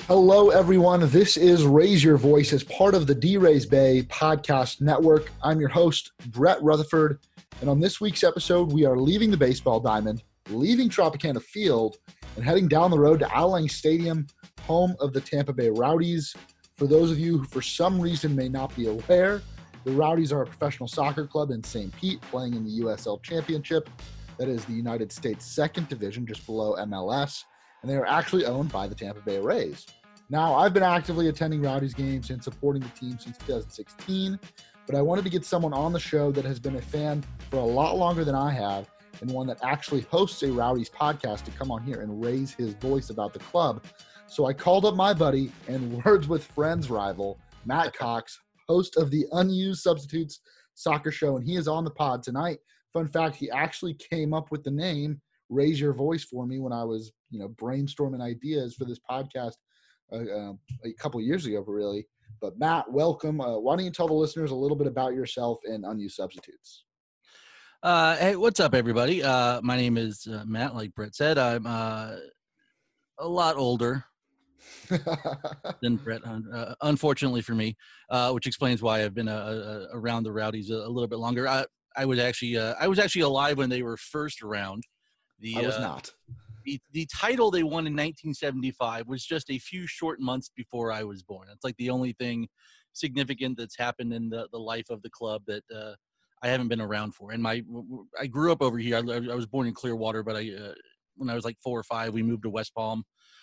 Hello, everyone. This is Raise Your Voice as part of the D-Rays Bay podcast network. I'm your host, Brett Rutherford, and on this week's episode, we are leaving the baseball diamond, leaving Tropicana Field, and heading down the road to Al Lang Stadium, home of the Tampa Bay Rowdies. For those of you who for some reason may not be aware, the Rowdies are a professional soccer club in St. Pete playing in the USL Championship. That is the United States Second Division, just below MLS, and they are actually owned by the Tampa Bay Rays. Now, I've been actively attending Rowdies games and supporting the team since 2016, but I wanted to get someone on the show that has been a fan for a lot longer than I have, and one that actually hosts a Rowdies podcast to come on here and raise his voice about the club. So I called up my buddy and Words with Friends rival, Matt Cox, host of the Unused Substitutes Soccer Show, and he is on the pod tonight. Fun fact, he actually came up with the name Raise Your Voice for me when I was, brainstorming ideas for this podcast a couple years ago, really. But Matt, welcome. Why don't you tell the listeners a little bit about yourself and Unused Substitutes? Hey, what's up, everybody? My name is Matt, like Brett said. I'm a lot older than Brett, unfortunately for me, which explains why I've been around the Rowdies a little bit longer. I was actually alive when they were first around. I was not. The title they won in 1975 was just a few short months before I was born. It's like the only thing significant that's happened in the life of the club that I haven't been around for. And I grew up over here. I was born in Clearwater, but when I was like 4 or 5, we moved to West Palm.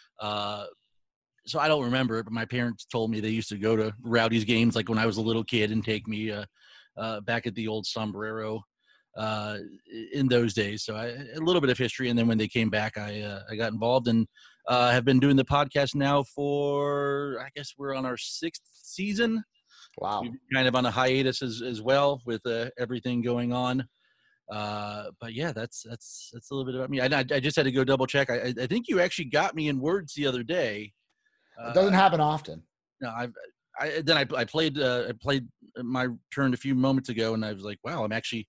So I don't remember it, but my parents told me they used to go to Rowdies games like when I was a little kid and take me back at the old Sombrero in those days. So a little bit of history. And then when they came back, I got involved and have been doing the podcast now for, I guess we're on our 6th season. Wow. We're kind of on a hiatus as well with everything going on. But yeah, that's a little bit about me. I just had to go double check. I think you actually got me in words the other day. It doesn't happen often. No, I played my turn a few moments ago, and I was like, wow, I'm actually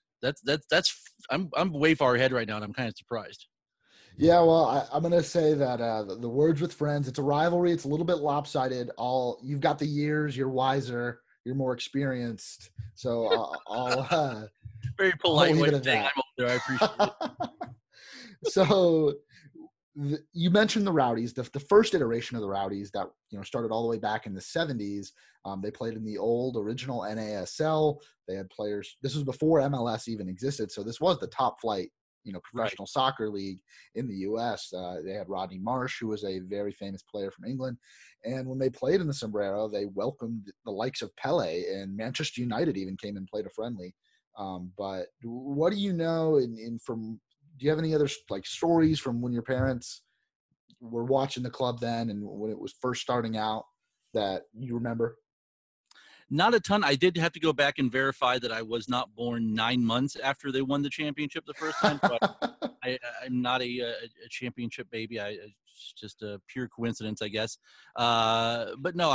I'm way far ahead right now, and I'm kind of surprised. Yeah, well, I'm gonna say that the Words with Friends, it's a rivalry. It's a little bit lopsided. You've got the years. You're wiser. You're more experienced. So I'll very polite way of saying I'm older. I appreciate it. So you mentioned the Rowdies, the first iteration of the Rowdies that started all the way back in the 70s. They played in the old original NASL. They had players. This was before MLS even existed, so this was the top flight, professional soccer league in the U.S. They had Rodney Marsh, who was a very famous player from England, and when they played in the Sombrero, they welcomed the likes of Pele, and Manchester United even came and played a friendly. But what do you know do you have any other stories from when your parents were watching the club then and when it was first starting out that you remember? Not a ton. I did have to go back and verify that I was not born 9 months after they won the championship the first time. But I'm not a championship baby. It's just a pure coincidence, I guess. But no,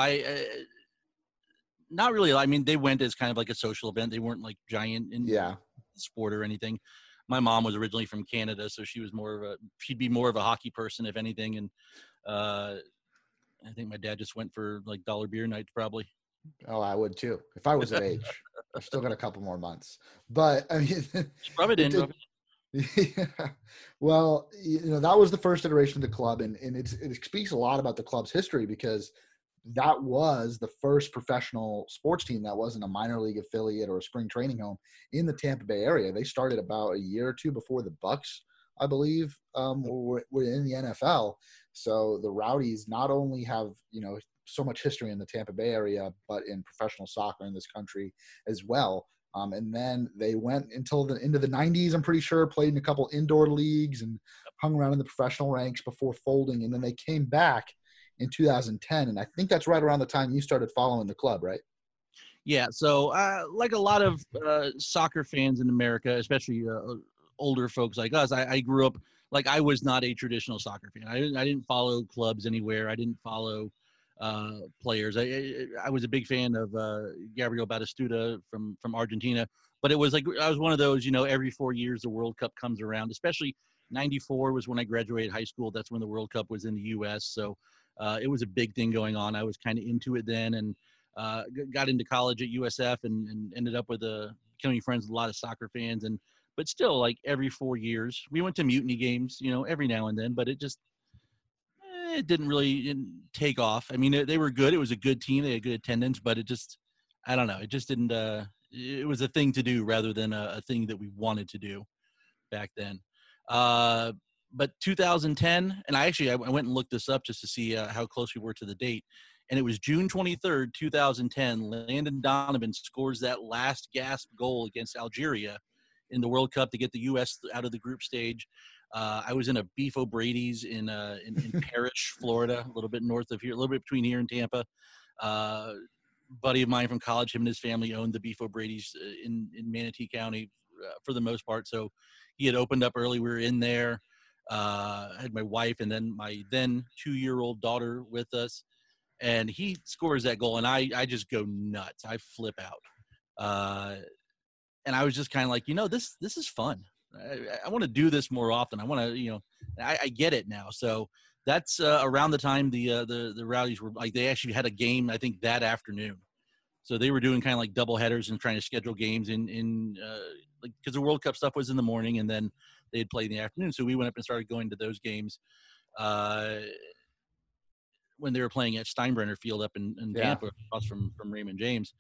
not really. I mean, they went as kind of like a social event. They weren't like giant in sport or anything. My mom was originally from Canada, so she'd be more of a hockey person, if anything. And I think my dad just went for like dollar beer nights, probably. Oh, I would too. If I was that age, I've still got a couple more months, but I mean, rub it in. Yeah. Well, that was the first iteration of the club, and it speaks a lot about the club's history because that was the first professional sports team that wasn't a minor league affiliate or a spring training home in the Tampa Bay area. They started about a year or two before the Bucks, I believe, were in the NFL. So the Rowdies not only have, so much history in the Tampa Bay area, but in professional soccer in this country as well. And then they went until into the 90s, I'm pretty sure, played in a couple indoor leagues and hung around in the professional ranks before folding. And then they came back in 2010. And I think that's right around the time you started following the club, right? Yeah. So like a lot of soccer fans in America, especially older folks like us, I grew up, like I was not a traditional soccer fan. I didn't follow clubs anywhere. I didn't follow players. I was a big fan of Gabriel Batistuta from Argentina, but it was like I was one of those, every 4 years the World Cup comes around, especially 94 was when I graduated high school. That's when the World Cup was in the U.S. So It was a big thing going on. I was kind of into it then, and got into college at USF and ended up with becoming friends with a lot of soccer fans. But still, like every 4 years, we went to mutiny games, every now and then. But it didn't really take off. I mean, they were good. It was a good team. They had good attendance, but I don't know. It just didn't. It was a thing to do rather than a thing that we wanted to do back then. But 2010, and I went and looked this up just to see how close we were to the date. And it was June 23rd, 2010. Landon Donovan scores that last gasp goal against Algeria in the World Cup to get the U.S. out of the group stage. I was in a Beef O'Brady's in Parrish, Florida, a little bit north of here, a little bit between here and Tampa. Buddy of mine from college, him and his family owned the Beef O'Brady's in Manatee County for the most part. So he had opened up early. We were in there. I had my wife and then my then 2-year-old daughter with us. And he scores that goal, and I just go nuts. I flip out. And I was just kind of like, this is fun. I want to do this more often. I want to, I get it now. So that's around the time the Rowdies were like, they actually had a game, I think, that afternoon. So they were doing kind of like double headers and trying to schedule games in like, because the World Cup stuff was in the morning and then they'd play in the afternoon. So we went up and started going to those games when they were playing at Steinbrenner Field up in Tampa, across from Raymond James.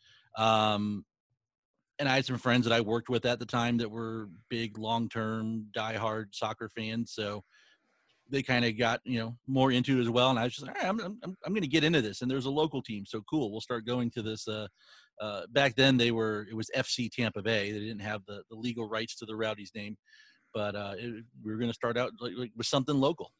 And I had some friends that I worked with at the time that were big, long-term, diehard soccer fans. So they kind of got, more into it as well. And I was just like, all right, I'm going to get into this. And there's a local team. So cool. We'll start going to this. Back then it was FC Tampa Bay. They didn't have the legal rights to the Rowdies name, but we were going to start out like with something local.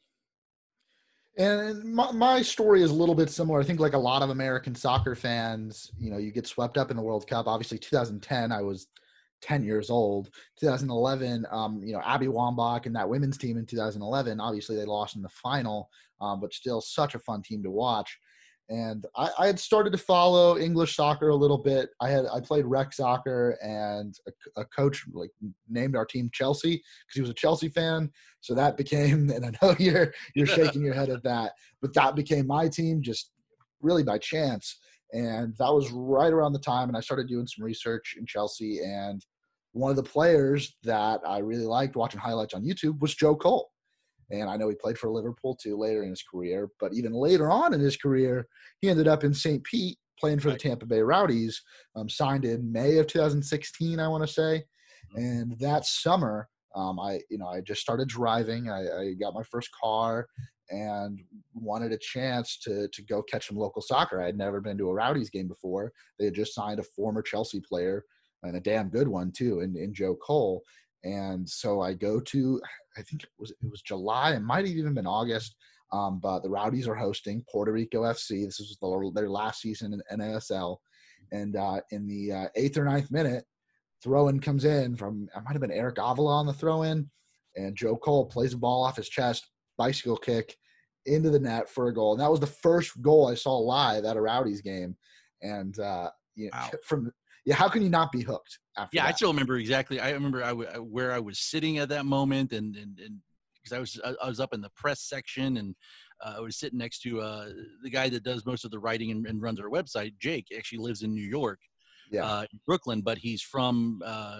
And my story is a little bit similar. I think like a lot of American soccer fans, you get swept up in the World Cup. Obviously 2010, I was 10 years old. 2011, Abby Wambach and that women's team in 2011, obviously they lost in the final, but still such a fun team to watch. And I had started to follow English soccer a little bit. I played rec soccer, and a coach like named our team Chelsea because he was a Chelsea fan. So that became, and I know you're shaking your head at that, but that became my team just really by chance. And that was right around the time, and I started doing some research in Chelsea. And one of the players that I really liked watching highlights on YouTube was Joe Cole. And I know he played for Liverpool too later in his career, but even later on in his career, he ended up in St. Pete playing for the Tampa Bay Rowdies, signed in May of 2016, I want to say. And that summer, I just started driving. I got my first car and wanted a chance to go catch some local soccer. I had never been to a Rowdies game before. They had just signed a former Chelsea player, and a damn good one too, in Joe Cole. And so I go to, I think it was July. It might have even been August. But the Rowdies are hosting Puerto Rico FC. This is their last season in NASL. And in the 8th or 9th minute, throw-in comes in from, it might have been Eric Avila on the throw-in. And Joe Cole plays the ball off his chest, bicycle kick into the net for a goal. And that was the first goal I saw live at a Rowdies game. And wow. How can you not be hooked after that? I still remember exactly. I remember where I was sitting at that moment, and because I was up in the press section, and I was sitting next to the guy that does most of the writing and runs our website. Jake actually lives in New York, in Brooklyn, but he's from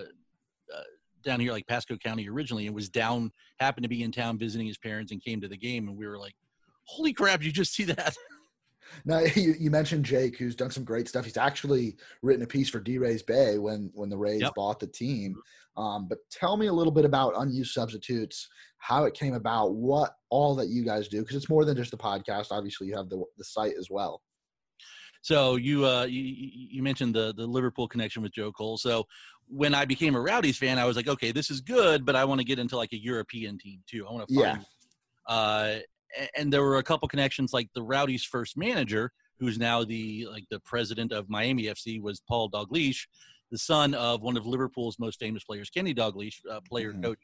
down here, like Pasco County originally, and happened to be in town visiting his parents, and came to the game, and we were like, "Holy crap! Did you just see that?" Now, you mentioned Jake, who's done some great stuff. He's actually written a piece for D-Rays Bay when the Rays bought the team. But tell me a little bit about Unused Substitutes, how it came about, what all that you guys do, because it's more than just the podcast. Obviously, you have the site as well. So you mentioned the Liverpool connection with Joe Cole. So when I became a Rowdies fan, I was like, okay, this is good, but I want to get into like a European team too. I want to find and there were a couple connections, like the Rowdies' first manager, who's now the president of Miami FC, was Paul Dalglish, the son of one of Liverpool's most famous players, Kenny Dalglish, coach.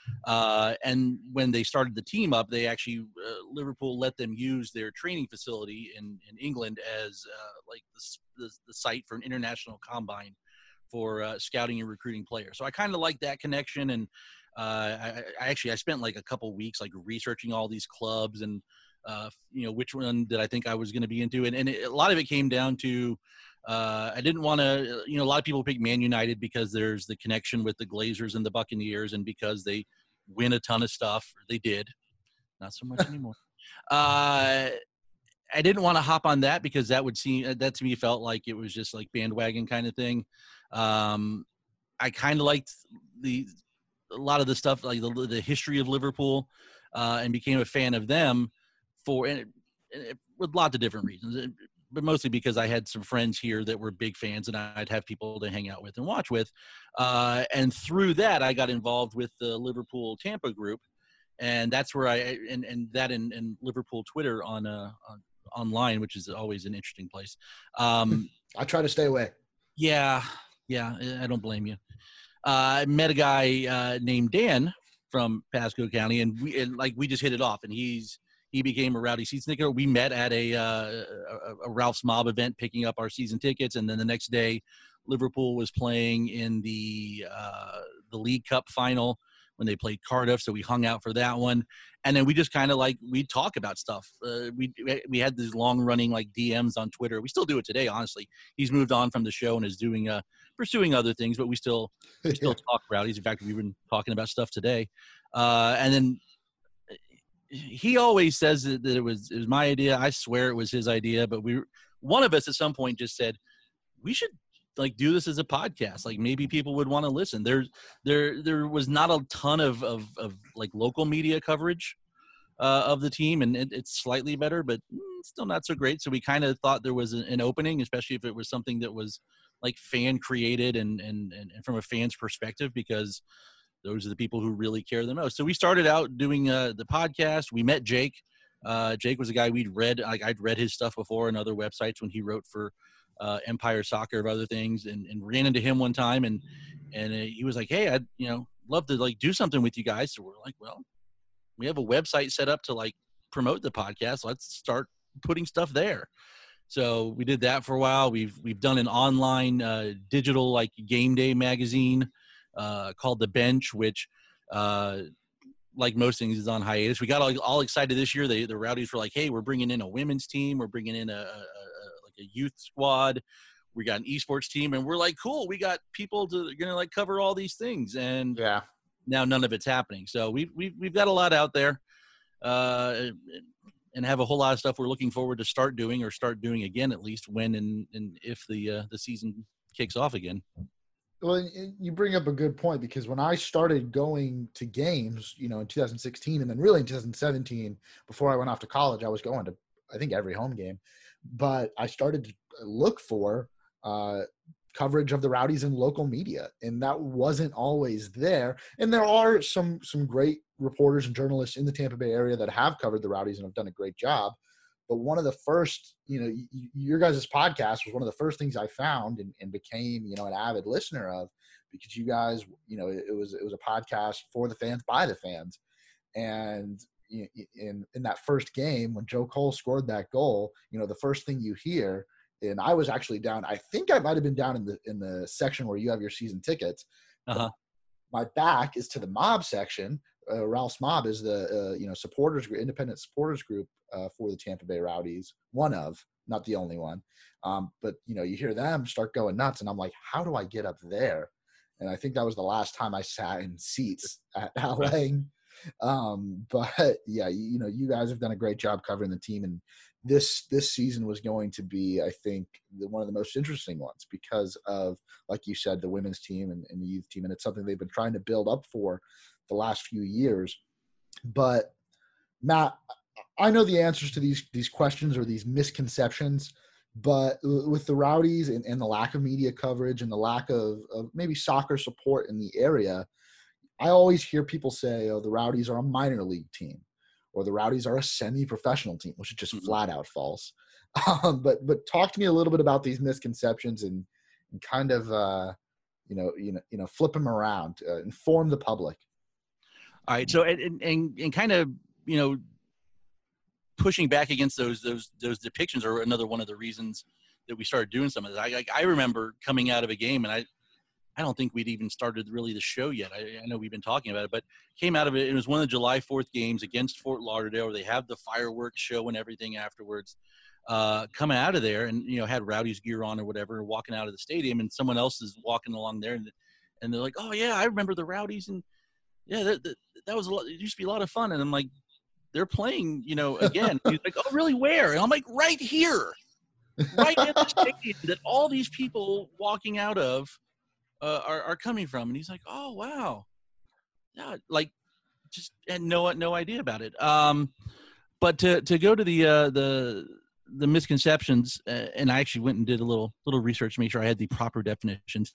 And when they started the team up, they actually Liverpool let them use their training facility in England as the site for an international combine for scouting and recruiting players. So I kind of like that connection, and I spent like a couple weeks like researching all these clubs, and which one did I think I was going to be into. And a lot of it came down to, I didn't want to, a lot of people pick Man United because there's the connection with the Glazers and the Buccaneers, and because they win a ton of stuff. They did. Not so much anymore. I didn't want to hop on that because that to me felt like it was just like bandwagon kind of thing. I kind of liked a lot of the stuff, like the history of Liverpool, and became a fan of them with lots of different reasons, but mostly because I had some friends here that were big fans, and I'd have people to hang out with and watch with. And through that, I got involved with the Liverpool Tampa group, and that's where and Liverpool Twitter online, which is always an interesting place. I try to stay away. Yeah, I don't blame you. I met a guy named Dan from Pasco County, and we just hit it off. And he became a Rowdy season ticket. We met at a Ralph's Mob event, picking up our season tickets, and then the next day, Liverpool was playing in the League Cup final when they played Cardiff, so we hung out for that one. And then we just kind of we'd talk about stuff. We had these long running DMs on Twitter. We still do it today, honestly. He's moved on from the show and is doing pursuing other things, but we still talk Rowdies. In fact, we've been talking about stuff today. And then he always says that it was my idea. I swear it was his idea, but one of us at some point just said, we should do this as a podcast. Maybe people would want to listen. There was not a ton of local media coverage of the team, and it's slightly better, but still not so great. So we kind of thought there was an opening, especially if it was something that was fan created and from a fan's perspective, because those are the people who really care the most. So we started out doing the podcast. We met Jake. Jake was a guy we'd read. I'd read his stuff before on other websites when he wrote for Empire Soccer of other things, and ran into him one time, and he was like, hey, I'd love to do something with you guys. So we're like, well, we have a website set up to promote the podcast. Let's start putting stuff there. So we did that for a while. We've done an online digital game day magazine called The Bench, which like most things is on hiatus. We got all excited this year. The Rowdies were like, hey, we're bringing in a women's team. We're bringing in a youth squad. We got an esports team, and we're like, cool. We got people gonna cover all these things, and yeah, now none of it's happening. So we've got a lot out there, and have a whole lot of stuff we're looking forward to start doing again, at least when and if the season kicks off again. Well, you bring up a good point, because when I started going to games, in 2016, and then really in 2017, before I went off to college, I was going to, I think, every home game. But I started to look for coverage of the Rowdies in local media, and that wasn't always there. And there are some great reporters and journalists in the Tampa Bay area that have covered the Rowdies and have done a great job. But one of the first, your guys' podcast was one of the first things I found and became, an avid listener of, because you guys, it was a podcast for the fans, by the fans. And in that first game, when Joe Cole scored that goal, the first thing you hear, and I was actually down, I think I might've been down in the section where you have your season tickets. Uh-huh. My back is to the mob section. Ralph's Mob is the independent supporters group for the Tampa Bay Rowdies, one of, not the only one. But you hear them start going nuts, and I'm like, how do I get up there? And I think that was the last time I sat in seats at LA. But yeah, you guys have done a great job covering the team, and this season was going to be, I think, one of the most interesting ones, because of, like you said, the women's team and the youth team, and it's something they've been trying to build up for the last few years. But Matt, I know the answers to these questions or these misconceptions, but with the Rowdies and the lack of media coverage and the lack of maybe soccer support in the area, I always hear people say, oh, the Rowdies are a minor league team, or the Rowdies are a semi-professional team, which is just flat out false. But talk to me a little bit about these misconceptions and kind of flip them around, inform the public. All right. So and kind of pushing back against those depictions are another one of the reasons that we started doing some of this. I remember coming out of a game, and I don't think we'd even started really the show yet. I know we've been talking about it, but came out of it. It was one of the July 4th games against Fort Lauderdale where they have the fireworks show and everything afterwards. Coming out of there and, had Rowdy's gear on or whatever, walking out of the stadium, and someone else is walking along there and they're like, oh yeah, I remember the Rowdies. And yeah, that was it used to be a lot of fun. And I'm like, they're playing, again. He's like, oh really, where? And I'm like, right here, right at the stadium that all these people walking out of are coming from. And he's like, oh wow. Yeah. Like just had no idea about it. But to go to the misconceptions, and I actually went and did a little research to make sure I had the proper definitions.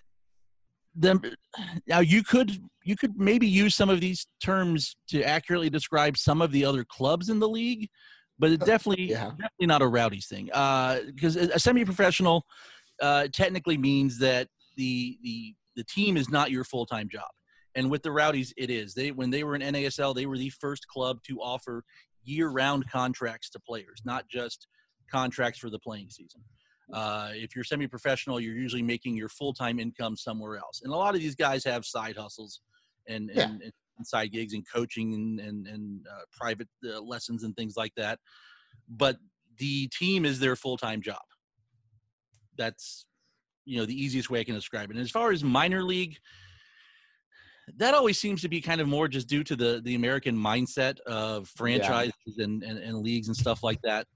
Now you could maybe use some of these terms to accurately describe some of the other clubs in the league, but it definitely not a Rowdies thing. Because a semi-professional technically means that the team is not your full-time job, and with the Rowdies, it is. When they were in NASL, they were the first club to offer year-round contracts to players, not just contracts for the playing season. If you're semi-professional, you're usually making your full-time income somewhere else. And a lot of these guys have side hustles and side gigs and coaching and private lessons and things like that. But the team is their full-time job. That's, the easiest way I can describe it. And as far as minor league, that always seems to be kind of more just due to the American mindset of franchises and leagues and stuff like that.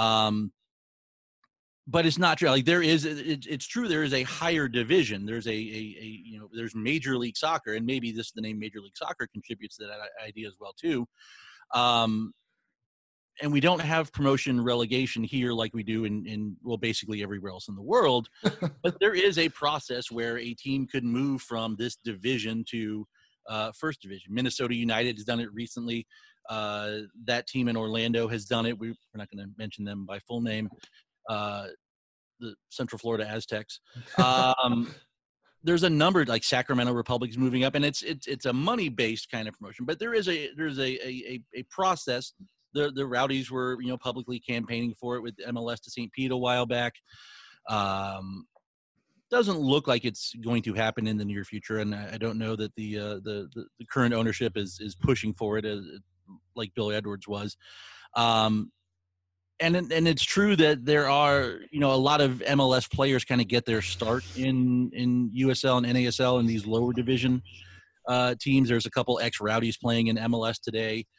But it's not true. Like it's true. There is a higher division. There's there's Major League Soccer, and maybe the name Major League Soccer contributes to that idea as well too. And we don't have promotion relegation here like we do in basically everywhere else in the world. But there is a process where a team could move from this division to first division. Minnesota United has done it recently. That team in Orlando has done it. We're not going to mention them by full name. The Central Florida Aztecs. There's a number, like Sacramento Republic is moving up, and it's a money-based kind of promotion. But there's a process. The Rowdies were publicly campaigning for it with MLS to St. Pete a while back. Doesn't look like it's going to happen in the near future, and I don't know that the current ownership is pushing for it like Bill Edwards was. And it's true that there are a lot of MLS players kind of get their start in USL and NASL and these lower division teams. There's a couple ex-Rowdies playing in MLS today.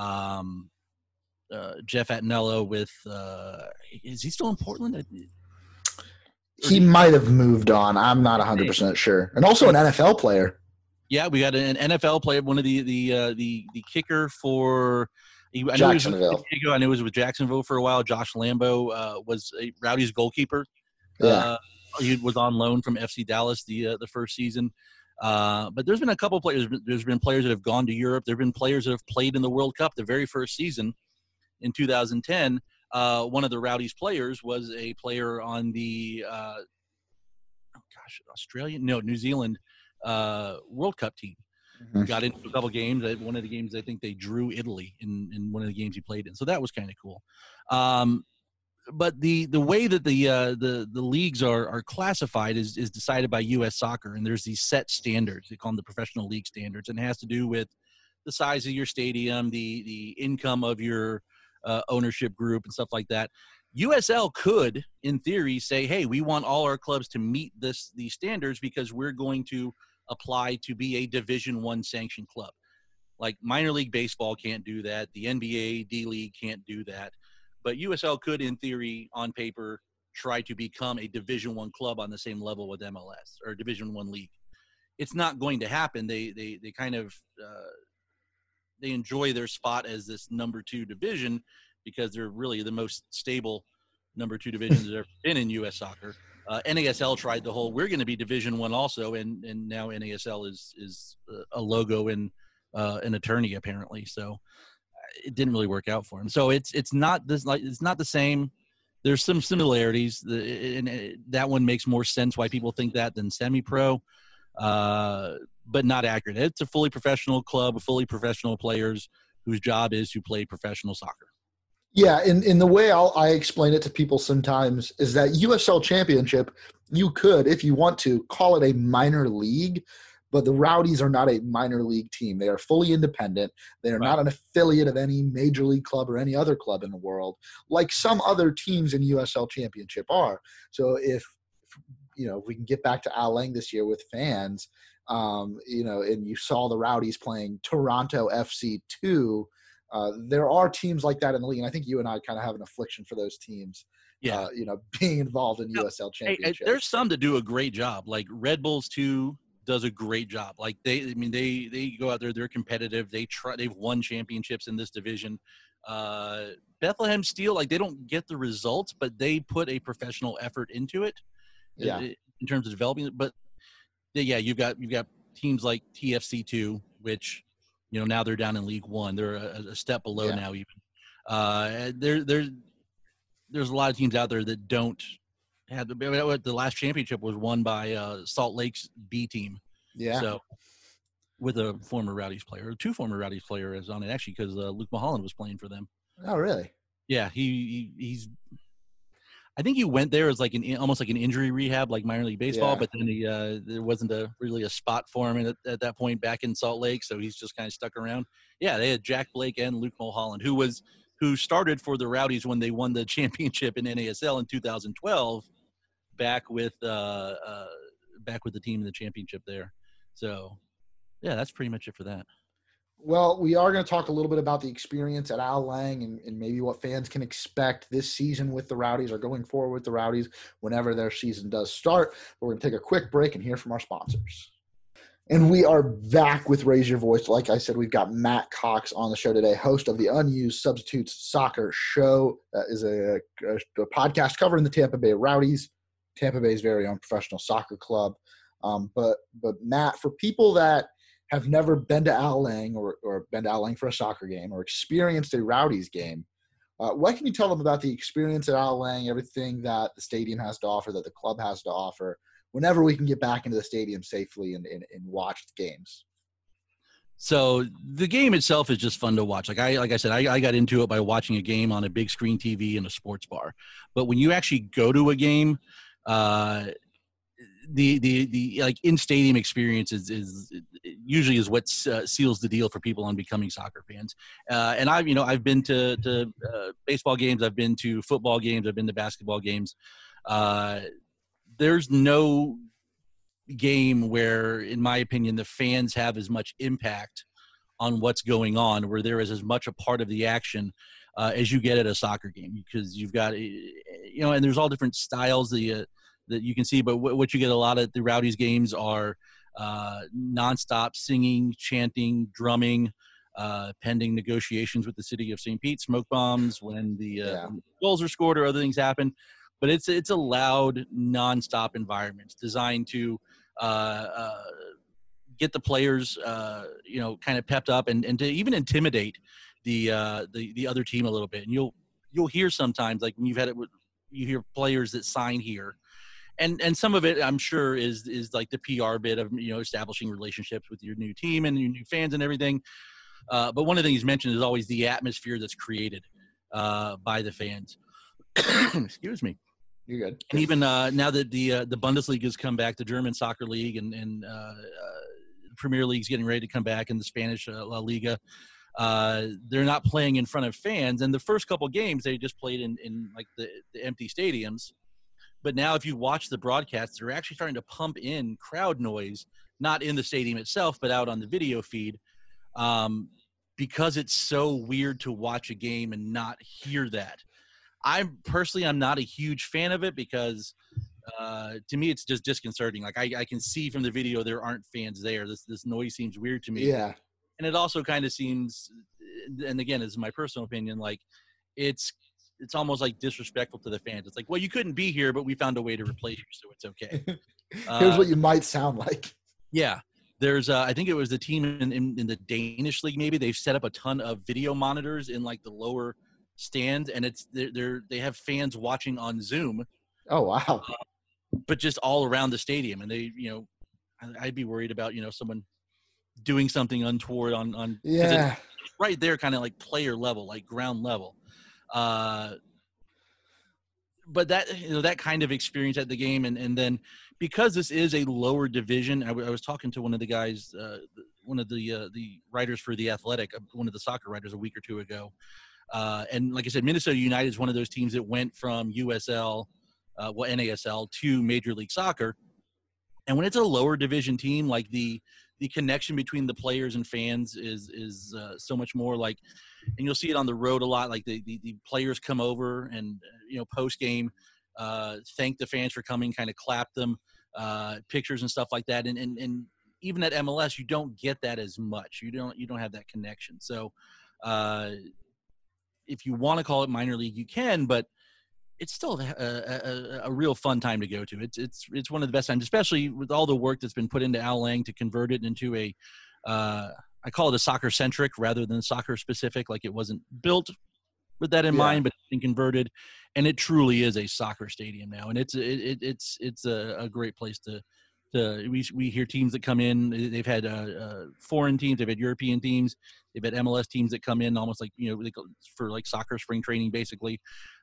Jeff Attinello with is he still in Portland? He might have moved on. I'm not 100% sure. And also an NFL player. Yeah, we got an NFL player. One of the kicker for Jacksonville. I knew he was with Jacksonville for a while. Josh Lambo was a Rowdies goalkeeper. Yeah. He was on loan from FC Dallas the first season. But there's been a couple players. There's been players that have gone to Europe. There have been players that have played in the World Cup the very first season in 2010. One of the Rowdies players was a player on the New Zealand World Cup team. Mm-hmm. Got into a couple games. One of the games, I think they drew Italy in one of the games he played in. So that was kind of cool. But the way that the leagues are classified is decided by U.S. Soccer, and there's these set standards. They call them the professional league standards, and it has to do with the size of your stadium, the income of your ownership group, and stuff like that. USL could, in theory, say, "Hey, we want all our clubs to meet these standards because we're going to apply to be a Division I sanctioned club." Like minor league baseball can't do that. The NBA D-League can't do that. But USL could, in theory, on paper, try to become a Division I club on the same level with MLS or Division I league. It's not going to happen. They kind of they enjoy their spot as this number 2 division because they're really the most stable number 2 divisions that have been in U.S. soccer. NASL tried the whole, we're going to be Division I also, and now NASL is a logo and an attorney apparently. So it didn't really work out for him. So it's not the same. There's some similarities, and that one makes more sense why people think that than semi-pro, but not accurate. It's a fully professional club, fully professional players whose job is to play professional soccer. Yeah, in the way I explain it to people sometimes is that USL Championship you could, if you want to, call it a minor league, but the Rowdies are not a minor league team. They are fully independent. They are not an affiliate of any major league club or any other club in the world, like some other teams in USL Championship are. So if we can get back to Al Lang this year with fans, and you saw the Rowdies playing Toronto FC 2, there are teams like that in the league. And I think you and I kind of have an affliction for those teams. Yeah. Being involved in USL Championship. There's some that do a great job. Like Red Bulls 2 does a great job. Like they go out there, they're competitive. They've won championships in this division. Bethlehem Steel, like they don't get the results, but they put a professional effort into it. Yeah. In terms of developing it. But yeah, you've got teams like TFC2, which, now they're down in League One. They're a step below now even. There's a lot of teams out there that don't have the last championship was won by Salt Lake's B team. Yeah. So with a former Rowdies player, 2 former Rowdies players on it actually, because Luke Mulholland was playing for them. Oh, really? Yeah, he's. I think he went there as almost like an injury rehab, like minor league baseball. But then there wasn't really a spot for him at that point back in Salt Lake, so he's just kind of stuck around. Yeah, they had Jack Blake and Luke Mulholland, who started for the Rowdies when they won the championship in NASL in 2012, back with the team in the championship there. So, yeah, that's pretty much it for that. Well, we are going to talk a little bit about the experience at Al Lang and maybe what fans can expect this season with the Rowdies or going forward with the Rowdies whenever their season does start. But we're going to take a quick break and hear from our sponsors. And we are back with Raise Your Voice. Like I said, we've got Matt Cox on the show today, host of the Unused Substitutes Soccer Show. That is a podcast covering the Tampa Bay Rowdies, Tampa Bay's very own professional soccer club. But Matt, for people that have never been to Al Lang or been to Al Lang for a soccer game or experienced a Rowdies game, what can you tell them about the experience at Al Lang, everything that the stadium has to offer, that the club has to offer, whenever we can get back into the stadium safely and watch the games? So the game itself is just fun to watch. Like I said, I got into it by watching a game on a big screen TV in a sports bar. But when you actually go to a game, the like in-stadium experience is usually what seals the deal for people on becoming soccer fans. And I've been to baseball games, I've been to football games, I've been to basketball games. There's no game where, in my opinion, the fans have as much impact on what's going on, where there is as much a part of the action as you get at a soccer game, because you've got, and there's all different styles that you can see, but what you get a lot of the Rowdies games are nonstop singing, chanting, drumming, pending negotiations with the city of St. Pete, smoke bombs when the goals are scored or other things happen. But it's a loud, nonstop environment designed to get the players, kind of pepped up and to even intimidate the other team a little bit. And you'll hear sometimes, like when you hear players that sign here, and some of it I'm sure is like the PR bit of establishing relationships with your new team and your new fans and everything. But one of the things he's mentioned is always the atmosphere that's created by the fans. Excuse me. You're good. And even now that the Bundesliga has come back, the German soccer league and Premier League's getting ready to come back, in the Spanish La Liga, they're not playing in front of fans. And the first couple games they just played in like the empty stadiums. But now if you watch the broadcasts, they're actually starting to pump in crowd noise, not in the stadium itself, but out on the video feed, because it's so weird to watch a game and not hear that. I'm not a huge fan of it because to me it's just disconcerting. Like I can see from the video there aren't fans there. This noise seems weird to me. Yeah. And it also kind of seems, and again, this is my personal opinion, like it's almost like disrespectful to the fans. It's like, well, you couldn't be here, but we found a way to replace you, so it's okay. Here's what you might sound like. Yeah. There's I think it was the team in the Danish league, maybe they've set up a ton of video monitors in like the lower stands, and they have fans watching on Zoom. Oh wow. But just all around the stadium, and they I'd be worried about someone doing something untoward on yeah, it's right there, kind of like player level, like ground level. but that, that kind of experience at the game, and then because this is a lower division, I was talking to one of the guys, one of the writers for The Athletic, one of the soccer writers, a week or two ago, and like I said, Minnesota United is one of those teams that went from USL, NASL to Major League Soccer, and when it's a lower division team, like the connection between the players and fans is so much more like, and you'll see it on the road a lot. Like the players come over and post game, thank the fans for coming, kind of clap them, pictures and stuff like that. And even at MLS, you don't get that as much. You don't have that connection. So if you want to call it minor league, you can, but it's still a real fun time to go to. It's one of the best times, especially with all the work that's been put into Al Lang to convert it into a, I call it a soccer centric rather than soccer specific. Like it wasn't built with that in mind, but it's been converted, and it truly is a soccer stadium now. And it's a great place to we hear teams that come in. They've had foreign teams, they've had European teams, they've had MLS teams that come in almost like for like soccer spring training basically.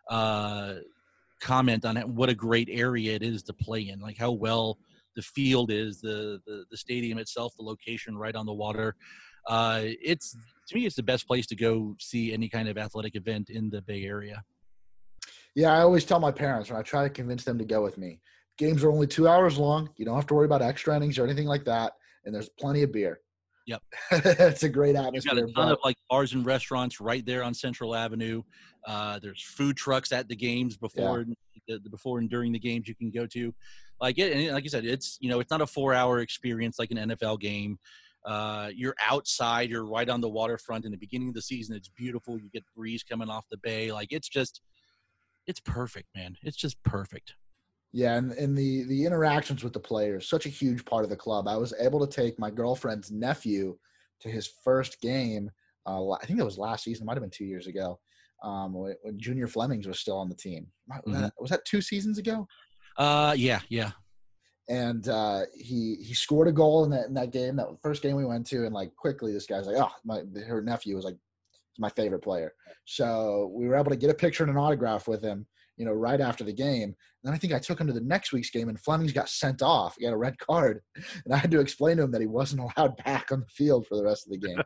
Comment on it, what a great area it is to play in, like how well the field is, the stadium itself, the location right on the water. It's, to me, it's the best place to go see any kind of athletic event in the Bay Area. Yeah, I always tell my parents when I try to convince them to go with me, games are only 2 hours long. You don't have to worry about extra innings or anything like that, and there's plenty of beer. Yep. It's a great atmosphere. You've got a ton of like bars and restaurants right there on Central Avenue. There's food trucks at the games before and during the games you can go to. Like it, and like you said, it's it's not a 4-hour experience like an NFL game. You're outside, you're right on the waterfront. In the beginning of the season, it's beautiful. You get breeze coming off the bay. Like it's perfect, man. It's just perfect. Yeah, and the interactions with the players, such a huge part of the club. I was able to take my girlfriend's nephew to his first game. I think it was last season. It might have been 2 years ago, when Junior Flemings was still on the team. Was that 2 seasons ago? Yeah. And he scored a goal in that game, that first game we went to, and like quickly this guy's like, her nephew was like my favorite player. So we were able to get a picture and an autograph with him, right after the game. And then I think I took him to the next week's game, and Flemings got sent off. He got a red card, and I had to explain to him that he wasn't allowed back on the field for the rest of the game.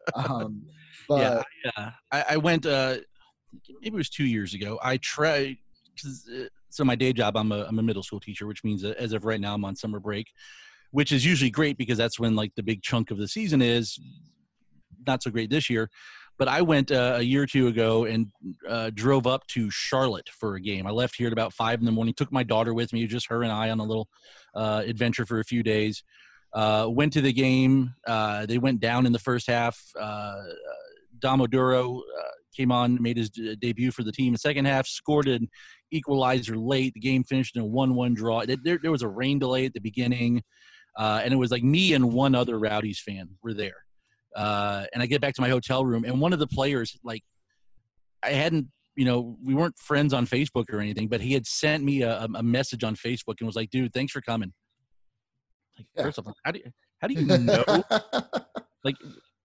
But yeah. I went. Maybe it was 2 years ago. I tried. So my day job, I'm a middle school teacher, which means that as of right now I'm on summer break, which is usually great because that's when like the big chunk of the season is. Not so great this year. But I went a year or two ago and drove up to Charlotte for a game. I left here at about 5 in the morning, took my daughter with me, just her and I on a little adventure for a few days. Went to the game. They went down in the first half. Domoduro came on, made his debut for the team in the second half, scored an equalizer late. The game finished in a 1-1 draw. There was a rain delay at the beginning, and it was like me and one other Rowdies fan were there. And I get back to my hotel room, and one of the players, like, I hadn't, we weren't friends on Facebook or anything, but he had sent me a message on Facebook and was like, "Dude, thanks for coming." Like, first of all, how do you know? Like,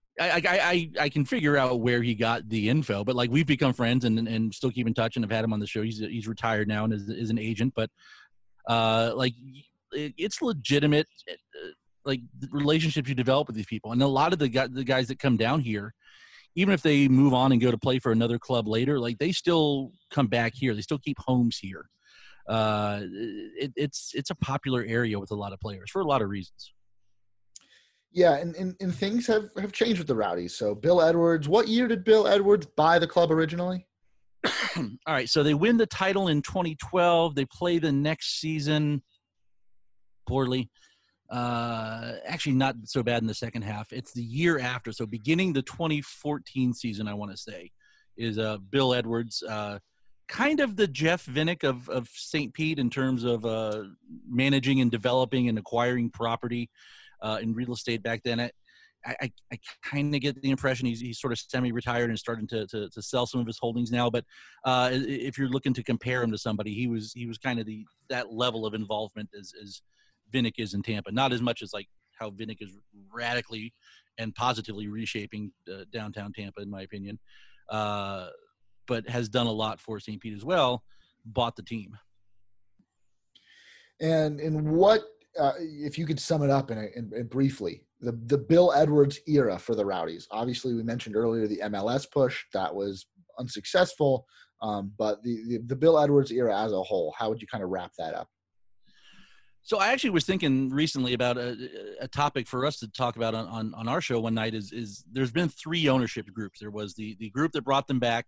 I can figure out where he got the info, but like we've become friends and still keep in touch, and I've had him on the show. He's retired now and is an agent, but like it's legitimate. Like the relationships you develop with these people, and a lot of the guys that come down here, even if they move on and go to play for another club later, like they still come back here. They still keep homes here. It's a popular area with a lot of players for a lot of reasons. Yeah, and things have changed with the Rowdies. So Bill Edwards, what year did Bill Edwards buy the club originally? All right, so they win the title in 2012. They play the next season poorly. Actually not so bad in the second half. It's the year after. So beginning the 2014 season, I want to say, is Bill Edwards, kind of the Jeff Vinnick of St. Pete in terms of managing and developing and acquiring property in real estate back then. I kind of get the impression he's sort of semi-retired and starting to sell some of his holdings now. But if you're looking to compare him to somebody, he was kind of that level of involvement as Vinnick is in Tampa. Not as much as like how Vinnick is radically and positively reshaping downtown Tampa, in my opinion, but has done a lot for St. Pete as well. bought the team. And in what, if you could sum it up in briefly, the Bill Edwards era for the Rowdies. Obviously, we mentioned earlier the MLS push that was unsuccessful, but the Bill Edwards era as a whole, how would you kind of wrap that up? So I actually was thinking recently about a topic for us to talk about on our show one night is there's been 3 ownership groups. There was the group that brought them back.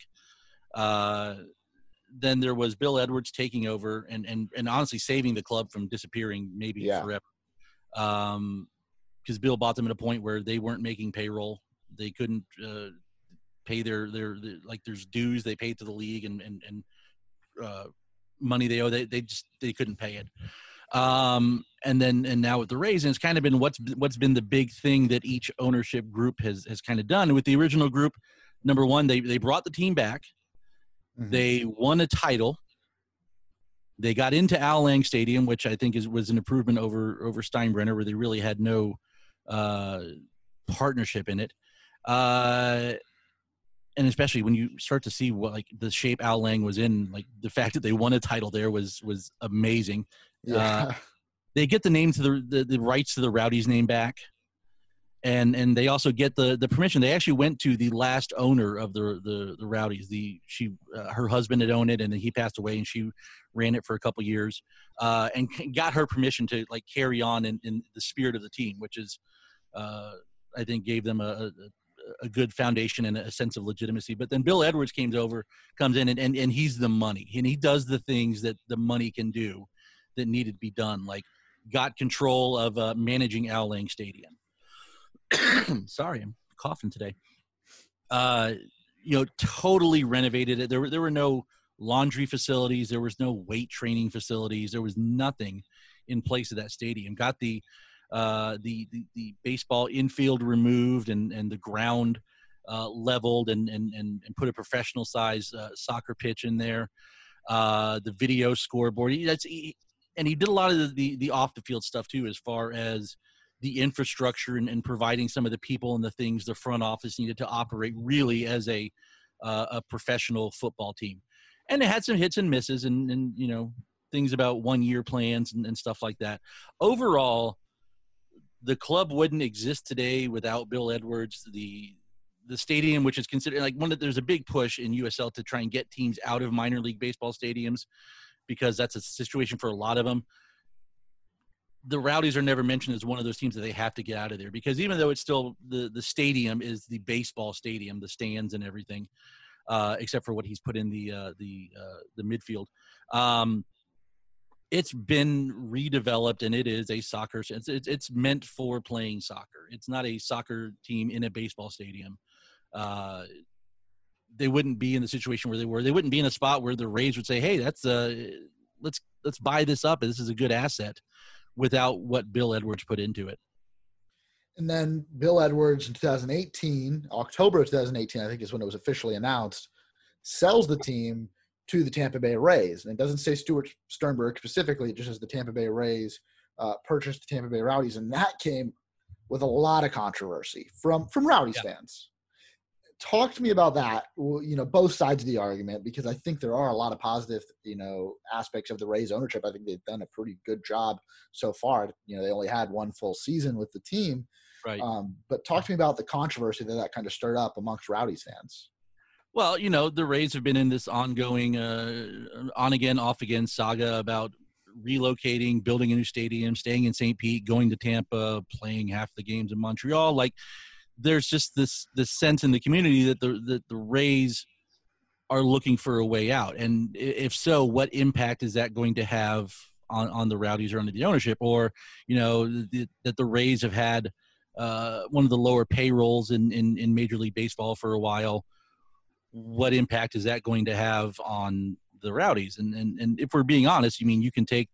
Then there was Bill Edwards taking over and honestly saving the club from disappearing maybe forever. Because Bill bought them at a point where they weren't making payroll. They couldn't pay their like there's dues they paid to the league and money they owe. They couldn't pay it. And now with the Rays, and it's kind of been what's been the big thing that each ownership group has kind of done. With the original group, number one, they brought the team back. Mm-hmm. They won a title. They got into Al Lang Stadium, which I think was an improvement over Steinbrenner, where they really had no partnership in it. And especially when you start to see what like the shape Al Lang was in, like the fact that they won a title there was amazing. Yeah. They get the name to the rights to the Rowdies name back. And they also get the permission. They actually went to the last owner of the Rowdies. Her husband had owned it, and then he passed away, and she ran it for a couple years, and got her permission to like carry on in the spirit of the team, which is, I think, gave them a good foundation and a sense of legitimacy. But then Bill Edwards comes in, and he's the money, and he does the things that the money can do that needed to be done, like got control of managing Al Lang Stadium. Sorry, I'm coughing today. Totally renovated it. There were no laundry facilities. There was no weight training facilities. There was nothing in place of that stadium. Got the baseball infield removed and the ground leveled and put a professional size soccer pitch in there. The video scoreboard. And he did a lot of the off the field stuff too, as far as the infrastructure and providing some of the people and the things the front office needed to operate really as a professional football team. And it had some hits and misses and things about 1-year plans and stuff like that. Overall, the club wouldn't exist today without Bill Edwards. The stadium, which is considered like there's a big push in USL to try and get teams out of minor league baseball stadiums because that's a situation for a lot of them. The Rowdies are never mentioned as one of those teams that they have to get out of there because even though it's still the stadium is the baseball stadium, the stands and everything, except for what he's put in the midfield. It's been redeveloped and it is a soccer. It's meant for playing soccer. It's not a soccer team in a baseball stadium. They wouldn't be in the situation where they were. They wouldn't be in a spot where the Rays would say, "Hey, that's let's buy this up. This is a good asset." Without what Bill Edwards put into it. And then Bill Edwards in October of 2018, I think is when it was officially announced, sells the team to the Tampa Bay Rays. And it doesn't say Stuart Sternberg specifically, it just says the Tampa Bay Rays purchased the Tampa Bay Rowdies. And that came with a lot of controversy from Rowdies fans. Talk to me about that, both sides of the argument, because I think there are a lot of positive, aspects of the Rays ownership. I think they've done a pretty good job so far. They only had one full season with the team. Right. But talk to me about the controversy that kind of stirred up amongst Rowdies fans. Well, the Rays have been in this ongoing on-again, off-again saga about relocating, building a new stadium, staying in St. Pete, going to Tampa, playing half the games in Montreal. Like, there's just this sense in the community that the Rays are looking for a way out. And if so, what impact is that going to have on the Rowdies or under the ownership? Or, that the Rays have had one of the lower payrolls in Major League Baseball for a while. What impact is that going to have on the Rowdies? And if we're being honest, you can take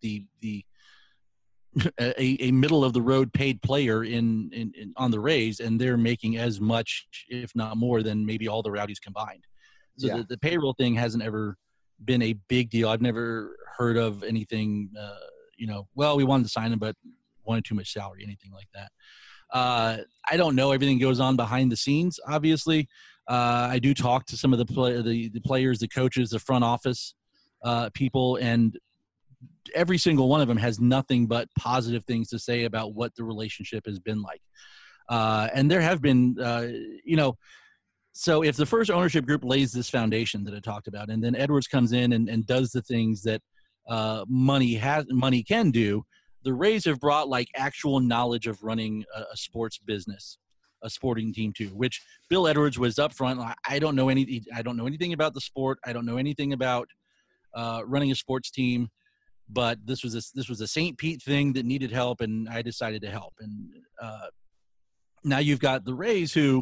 a middle of the road paid player in on the Rays, and they're making as much, if not more, than maybe all the Rowdies combined. So the payroll thing hasn't ever been a big deal. I've never heard of anything, we wanted to sign him, but wanted too much salary, anything like that. I don't know. Everything goes on behind the scenes, obviously. I do talk to some of the players, the coaches, the front office. people, and every single one of them has nothing but positive things to say about what the relationship has been like. And there have been, so if the first ownership group lays this foundation that I talked about, and then Edwards comes in and does the things that money can do, the Rays have brought like actual knowledge of running a sports business, a sporting team too, which Bill Edwards was upfront. I don't know anything about the sport. I don't know anything about running a sports team, but this was a St. Pete thing that needed help, and I decided to help. And now you've got the Rays, who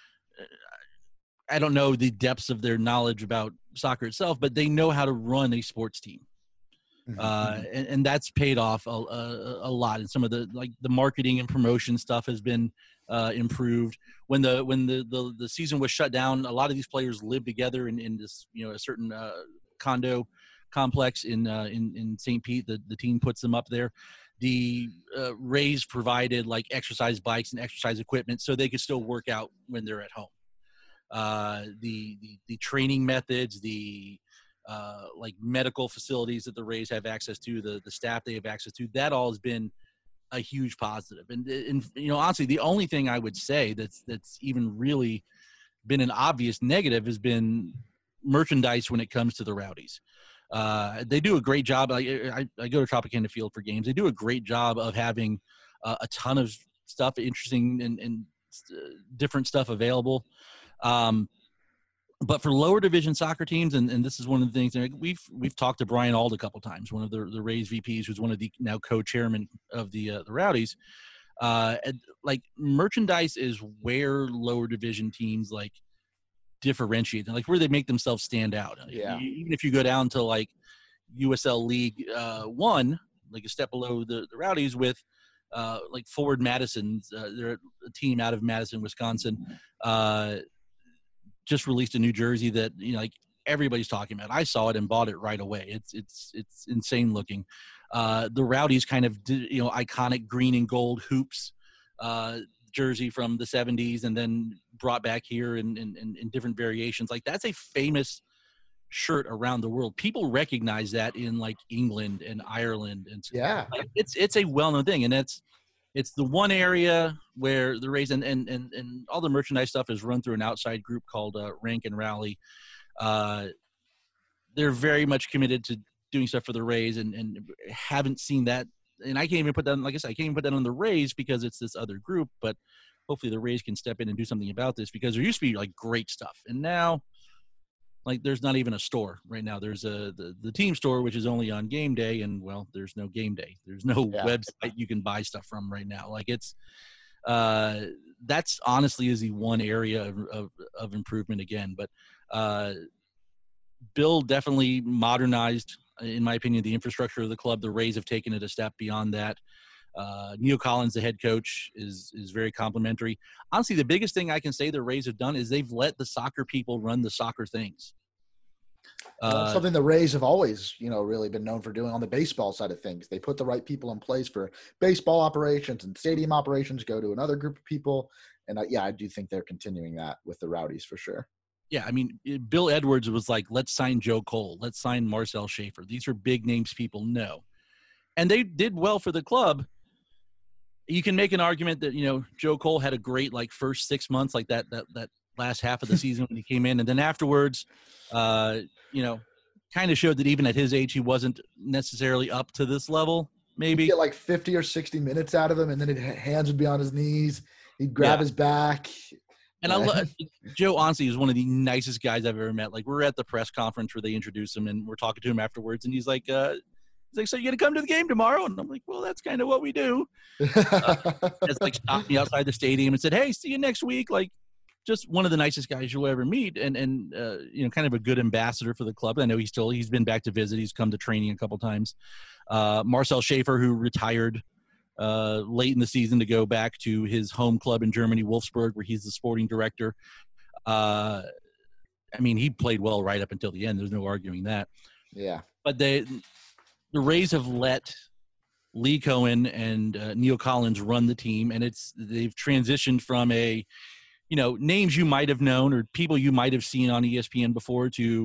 I don't know the depths of their knowledge about soccer itself, but they know how to run a sports team. And that's paid off a lot. And some of the marketing and promotion stuff has been improved. When the season was shut down, a lot of these players lived together in this, a certain condo complex in St. Pete. The team puts them up there. The Rays provided like exercise bikes and exercise equipment so they could still work out when they're at home. The training methods, the like medical facilities that the Rays have access to, the staff they have access to, that all has been a huge positive. And honestly, the only thing I would say that's even really been an obvious negative has been merchandise when it comes to the Rowdies. They do a great job. I go to Tropicana Field for games. They do a great job of having a ton of stuff, interesting and different stuff available. But for lower division soccer teams, and this is one of the things we've talked to Brian Auld a couple times, one of the Rays VPs, who's one of the now co-chairman of the Rowdies. Like merchandise is where lower division teams like differentiate, like where they make themselves stand out. Yeah. Even if you go down to like USL League 1, like a step below the Rowdies with like Forward Madison, they're a team out of Madison, Wisconsin. Just released a new jersey that like everybody's talking about. I saw it and bought it right away. It's insane looking. The Rowdies kind of iconic green and gold hoops jersey from the 70s, and then brought back here in different variations. Like that's a famous shirt around the world. People recognize that in like England and Ireland, and yeah, like, it's a well-known thing, and it's the one area where the Rays and all the merchandise stuff is run through an outside group called Rank and Rally. They're very much committed to doing stuff for the Rays, and haven't seen that. And I can't even put that, like I said, I can't even put that on the Rays because it's this other group. But hopefully the Rays can step in and do something about this, because there used to be like great stuff, and now like there's not even a store right now. There's the team store, which is only on game day, and well, there's no game day. There's no website you can buy stuff from right now. Like it's that's honestly is the one area of improvement again. But Bill definitely modernized, in my opinion, the infrastructure of the club. The Rays have taken it a step beyond that. Neil Collins, the head coach, is very complimentary. Honestly, the biggest thing I can say the Rays have done is they've let the soccer people run the soccer things. Something the Rays have always, really been known for doing on the baseball side of things. They put the right people in place for baseball operations, and stadium operations go to another group of people. And I do think they're continuing that with the Rowdies for sure. Yeah, I mean, Bill Edwards was like, let's sign Joe Cole. Let's sign Marcel Schaefer. These are big names people know. And they did well for the club. You can make an argument that, Joe Cole had a great, like, first 6 months, like that last half of the season when he came in. And then afterwards, kind of showed that even at his age, he wasn't necessarily up to this level, maybe. You'd get like 50 or 60 minutes out of him, and then his hands would be on his knees. He'd grab his back. And I love Joe. Honestly, is one of the nicest guys I've ever met. Like, we're at the press conference where they introduce him, and we're talking to him afterwards, and he's like, so you're going to come to the game tomorrow? And I'm like, well, that's kind of what we do. Just like stopped me outside the stadium and said, hey, see you next week. Like, just one of the nicest guys you'll ever meet. And kind of a good ambassador for the club. I know he's been back to visit. He's come to training a couple times. Marcel Schaefer, who retired late in the season to go back to his home club in Germany, Wolfsburg, where he's the sporting director. I mean, he played well right up until the end. There's no arguing that. Yeah. But the Rays have let Lee Cohen and Neil Collins run the team, and they've transitioned from names you might have known or people you might have seen on ESPN before to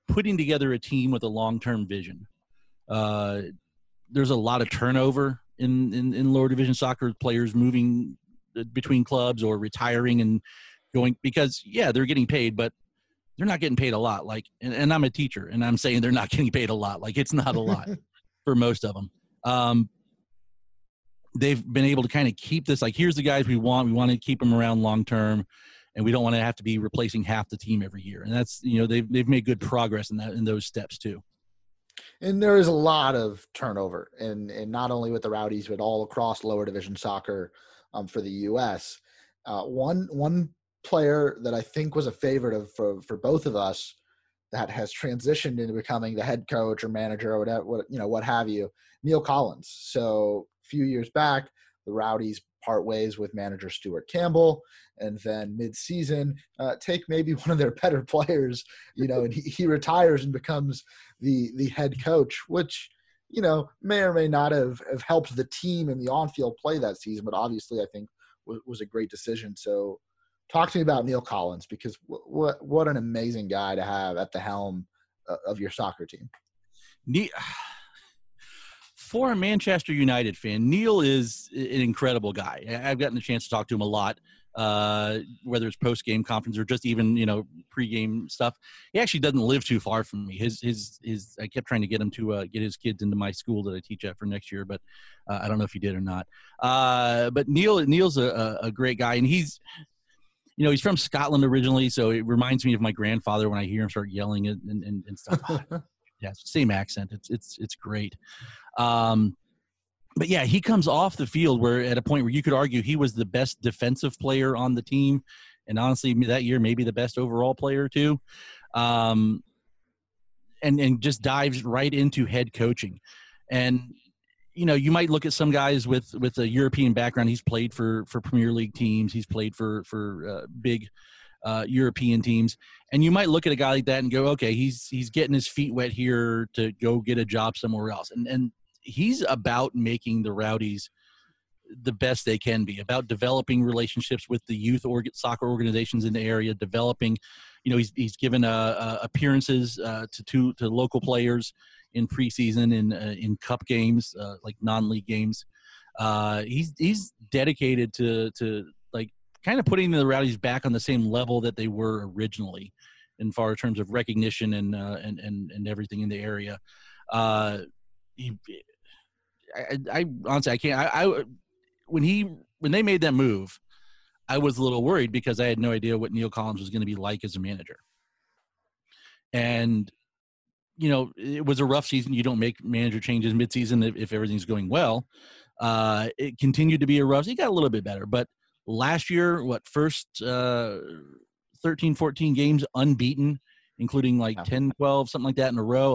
putting together a team with a long-term vision. There's a lot of turnover in lower division soccer, players moving between clubs or retiring and going because, yeah, they're getting paid, but they're not getting paid a lot. Like, and I'm a teacher, and I'm saying they're not getting paid a lot. Like, it's not a lot for most of them. They've been able to kind of keep this, like, here's the guys we want. We want to keep them around long-term, and we don't want to have to be replacing half the team every year. And that's, they've made good progress in those steps too. And there is a lot of turnover, and not only with the Rowdies, but all across lower division soccer for the U.S. One player that I think was a favorite for both of us that has transitioned into becoming the head coach or manager or whatever, what have you, Neil Collins. So a few years back, the Rowdies part ways with manager Stuart Campbell, and then mid-season take maybe one of their better players, and he retires and becomes the head coach, which, may or may not have helped the team in the on-field play that season, but obviously I think was a great decision. So talk to me about Neil Collins, because what an amazing guy to have at the helm of your soccer team. For a Manchester United fan, Neil is an incredible guy. I've gotten the chance to talk to him a lot, whether it's post-game conference or just even, pre-game stuff. He actually doesn't live too far from me. I kept trying to get him to get his kids into my school that I teach at for next year, but I don't know if he did or not. But Neil's a great guy, and he's from Scotland originally, so it reminds me of my grandfather when I hear him start yelling and stuff. Yeah, same accent. It's great. But yeah, he comes off the field where at a point where you could argue he was the best defensive player on the team, and honestly that year maybe the best overall player too. And just dives right into head coaching. And you might look at some guys with a European background. He's played for Premier League teams. He's played for big European teams. And you might look at a guy like that and go, okay, he's getting his feet wet here to go get a job somewhere else. And he's about making the Rowdies the best they can be, about developing relationships with the youth soccer organizations in the area, developing, he's given appearances to local players in preseason, in cup games, like non-league games. He's dedicated to like kind of putting the Rowdies back on the same level that they were originally, in far terms of recognition and everything in the area. I honestly, I can't. When they made that move, I was a little worried because I had no idea what Neil Collins was going to be like as a manager. And it was a rough season. You don't make manager changes midseason if everything's going well. It continued to be a rough. It got a little bit better, but last year, first 13, 14 games unbeaten, including like 10, 12, something like that in a row.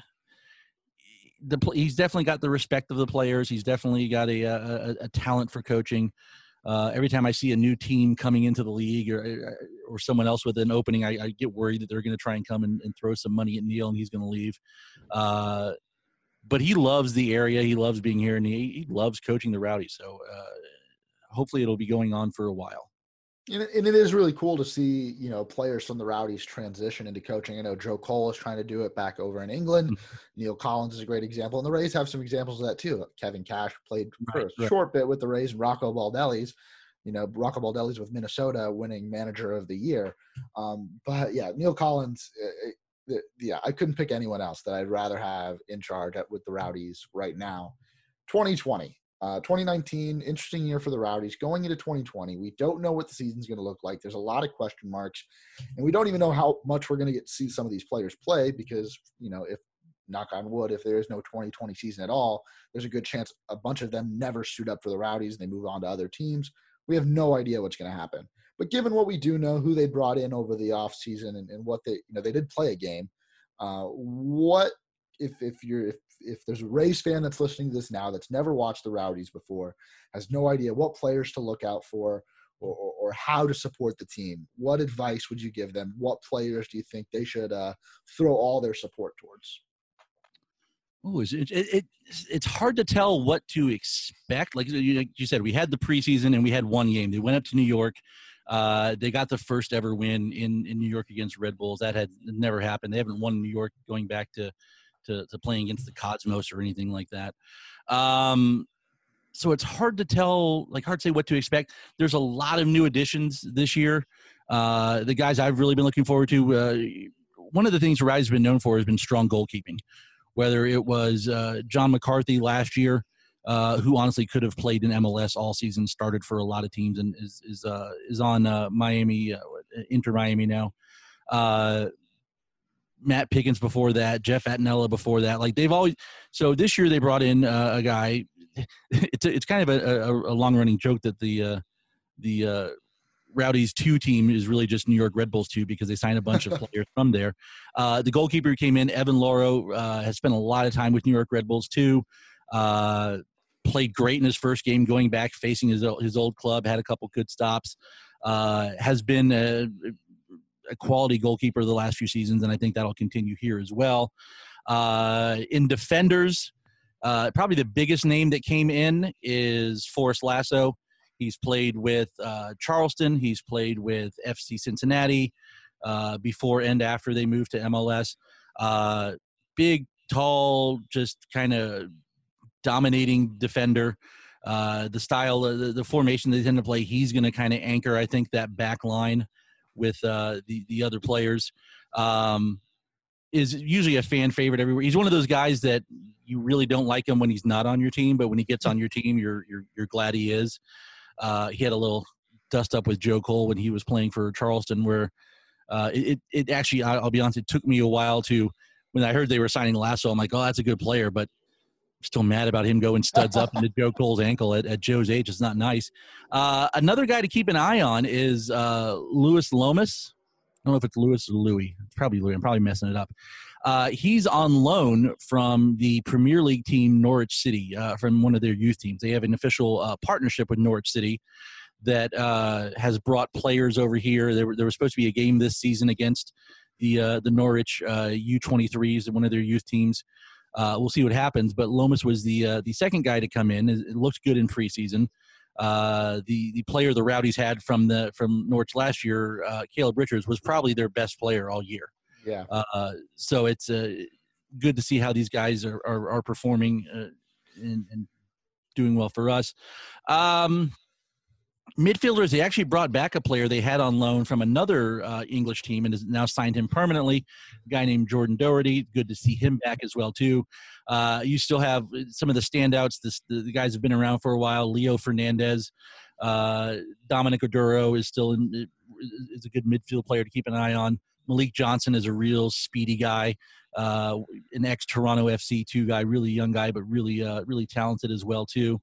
He's definitely got the respect of the players. He's definitely got a talent for coaching. Every time I see a new team coming into the league or someone else with an opening, I get worried that they're going to try and come and throw some money at Neil and he's going to leave. But he loves the area. He loves being here, and he loves coaching the Rowdies. So hopefully it'll be going on for a while. And it is really cool to see, players from the Rowdies transition into coaching. I know Joe Cole is trying to do it back over in England. Mm-hmm. Neil Collins is a great example. And the Rays have some examples of that too. Kevin Cash played for a short bit with the Rays, and Rocco Baldelli's, Rocco Baldelli's with Minnesota winning manager of the year. But yeah, Neil Collins, I couldn't pick anyone else that I'd rather have in charge with the Rowdies right now. 2020. 2019, interesting year for the Rowdies. Going into 2020, we don't know what the season's going to look like. There's a lot of question marks, and we don't even know how much we're going to get to see some of these players play because, if, knock on wood, if there is no 2020 season at all, there's a good chance a bunch of them never suit up for the Rowdies and they move on to other teams. We have no idea what's going to happen. But given what we do know, who they brought in over the offseason and what they did play a game, what if there's a Rays fan that's listening to this now that's never watched the Rowdies before, has no idea what players to look out for or how to support the team, what advice would you give them? What players do you think they should throw all their support towards? Oh, it's hard to tell what to expect. Like you said, we had the preseason and we had one game. They went up to New York. They got the first ever win in New York against Red Bulls. That had never happened. They haven't won in New York going back to playing against the Cosmos or anything like that. So it's hard to tell, hard to say what to expect. There's a lot of new additions this year. The guys I've really been looking forward to, one of the things Rise has been known for has been strong goalkeeping, whether it was John McCarthy last year, who honestly could have played in MLS all season, started for a lot of teams, and is on Miami, Inter Miami now. Matt Pickens before that, Jeff Attinella before that. They've always. So this year they brought in a guy. It's kind of a long running joke that the Rowdies 2 team is really just New York Red Bulls 2 because they signed a bunch of players from there. The goalkeeper who came in, Evan Loro, has spent a lot of time with New York Red Bulls 2. Played great in his first game going back, facing his old club, had a couple good stops. Has been a quality goalkeeper the last few seasons, and I think that'll continue here as well. In defenders, probably the biggest name that came in is Forrest Lasso. He's played with Charleston. He's played with FC Cincinnati before and after they moved to MLS. Big, tall, just kind of dominating defender. The style, the formation they tend to play, he's going to kind of anchor, I think, that back line with the other players. Is usually a fan favorite everywhere. He's one of those guys that you really don't like him when he's not on your team, but when he gets on your team, you're glad he is. He had a little dust up with Joe Cole when he was playing for Charleston, where it actually, I'll be honest, it took me a while when I heard they were signing Lasso, I'm like, oh, that's a good player, but I'm still mad about him going studs up into Joe Cole's ankle at Joe's age. It's not nice. Another guy to keep an eye on is Louis Lomas. I don't know if it's Louis or Louis. It's probably Louis. I'm probably messing it up. He's on loan from the Premier League team Norwich City, from one of their youth teams. They have an official partnership with Norwich City that has brought players over here. There was supposed to be a game this season against the Norwich U23s, one of their youth teams. We'll see what happens. But Lomas was the second guy to come in. It looked good in preseason. The player the Rowdies had from Norwich last year, Caleb Richards, was probably their best player all year. Yeah. So it's good to see how these guys are performing and doing well for us. Midfielders, they actually brought back a player they had on loan from another English team and has now signed him permanently, a guy named Jordan Doherty. Good to see him back as well, too. You still have some of the standouts. The guys have been around for a while. Leo Fernandez, Dominic Oduro is a good midfield player to keep an eye on. Malik Johnson is a real speedy guy, an ex-Toronto FC2 guy, really young guy, but really talented as well, too.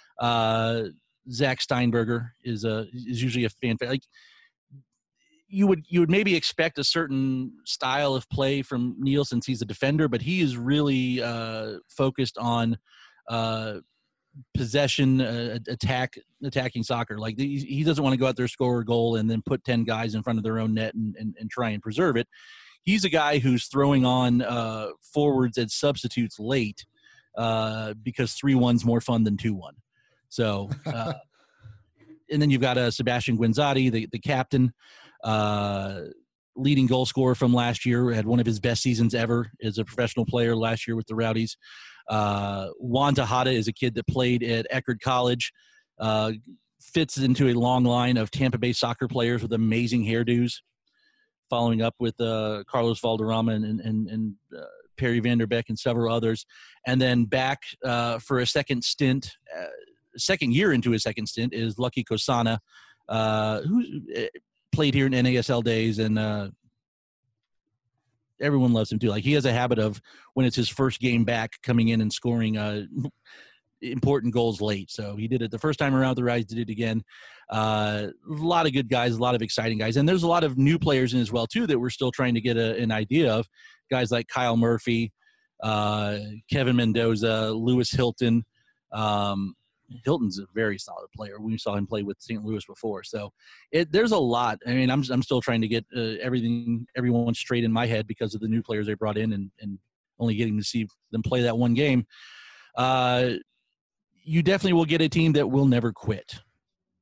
Zach Steinberger is usually a fan favorite. You would maybe expect a certain style of play from Neil since he's a defender, but he is really focused on possession, attacking soccer. He doesn't want to go out there, score a goal, and then put 10 guys in front of their own net and try and preserve it. He's a guy who's throwing on forwards as substitutes late because 3-1's more fun than 2-1. So, and then you've got Sebastian Guinzotti, the captain, leading goal scorer from last year, had one of his best seasons ever as a professional player last year with the Rowdies. Juan Tejada is a kid that played at Eckerd College, fits into a long line of Tampa Bay soccer players with amazing hairdos, following up with Carlos Valderrama and Perry Vanderbeek and several others. And then back for a second stint, second year into his second stint, is Lucky Kosana, who played here in NASL days, and everyone loves him too. He has a habit of, when it's his first game back, coming in and scoring important goals late. So he did it the first time around. The Rise did it again. A lot of good guys, a lot of exciting guys, and there's a lot of new players in as well too that we're still trying to get an idea of. Guys like Kyle Murphy, Kevin Mendoza, Lewis Hilton. Hilton's a very solid player. We saw him play with St. Louis before. So there's a lot. I mean, I'm still trying to get everyone straight in my head because of the new players they brought in and only getting to see them play that one game. You definitely will get a team that will never quit.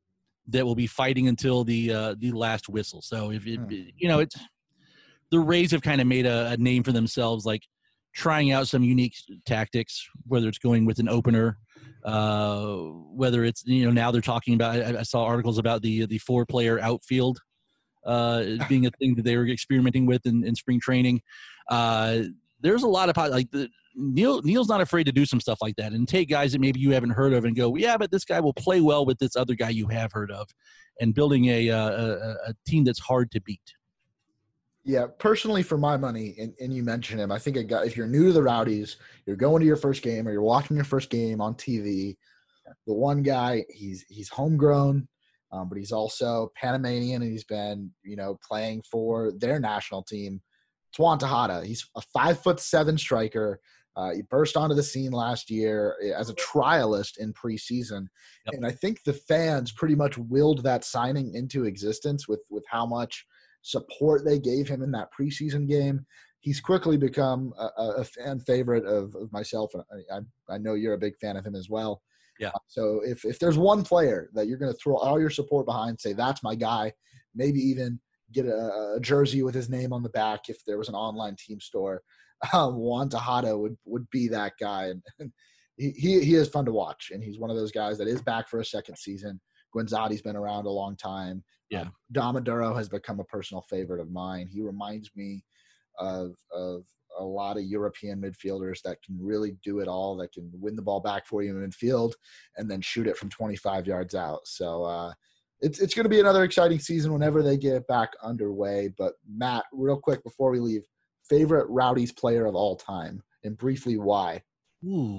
that will be fighting until the last whistle. So if it's the Rays have kind of made a name for themselves, like trying out some unique tactics, whether it's going with an opener, whether it's now they're talking about. I saw articles about the 4-player outfield being a thing that they were experimenting with in spring training. There's a lot of Neil's not afraid to do some stuff like that and take guys that maybe you haven't heard of and go, yeah, but this guy will play well with this other guy you have heard of, and building a team that's hard to beat. Yeah, personally, for my money, and you mentioned him, I think if you're new to the Rowdies, you're going to your first game or you're watching your first game on TV, the one guy, he's homegrown, but he's also Panamanian, and he's been, playing for their national team, Juan Tejada. He's a 5'7" striker. He burst onto the scene last year as a trialist in preseason. Yep. And I think the fans pretty much willed that signing into existence with how much support they gave him in that preseason game. He's quickly become a fan favorite of myself, and I know you're a big fan of him as well. Yeah. So if there's one player that you're going to throw all your support behind, say that's my guy, maybe even get a jersey with his name on the back if there was an online team store, Juan Tejada would be that guy. And he is fun to watch, and he's one of those guys that is back for a second season. Guenzati's been around a long time. Yeah. Damaduro has become a personal favorite of mine. He reminds me of a lot of European midfielders that can really do it all, that can win the ball back for you in midfield and then shoot it from 25 yards out. So it's going to be another exciting season whenever they get back underway. But Matt, real quick before we leave, favorite Rowdies player of all time, and briefly why? Ooh.